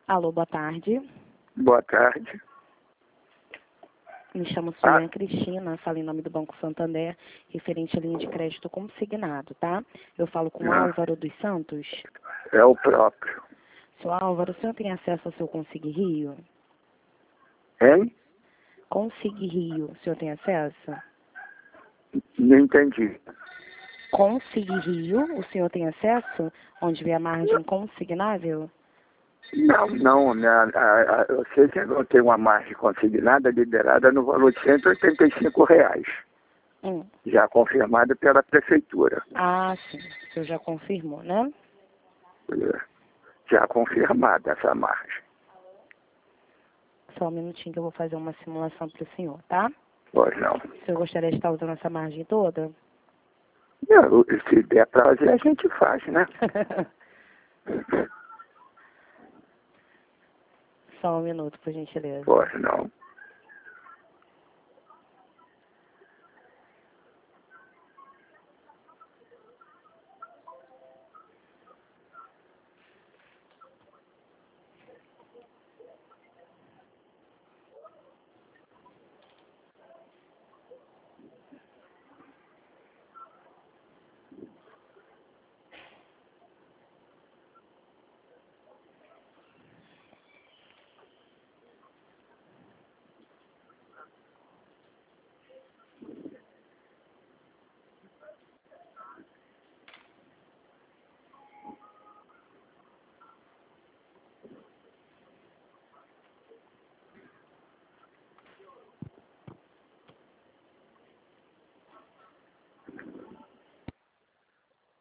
Alô, boa tarde. Boa tarde. Me chamo Sônia Cristina, falo em nome do Banco Santander, referente à linha de crédito consignado, tá? Eu falo com Álvaro dos Santos. É o próprio. Seu Álvaro, o senhor tem acesso ao seu Consig Rio? Hein? Consig Rio, o senhor tem acesso? Não entendi. Consig Rio, o senhor tem acesso? Onde vê a margem consignável? Não, eu sei que eu tenho uma margem consignada liberada no valor de R$ 185, já confirmada pela prefeitura. Ah, sim, o senhor já confirmou, né? Já confirmada essa margem. Só um minutinho que eu vou fazer uma simulação para o senhor, tá? Pois não. O senhor gostaria de estar usando essa margem toda? Não, se der pra fazer, a gente faz, né? Só um minuto, por gentileza. Pois não.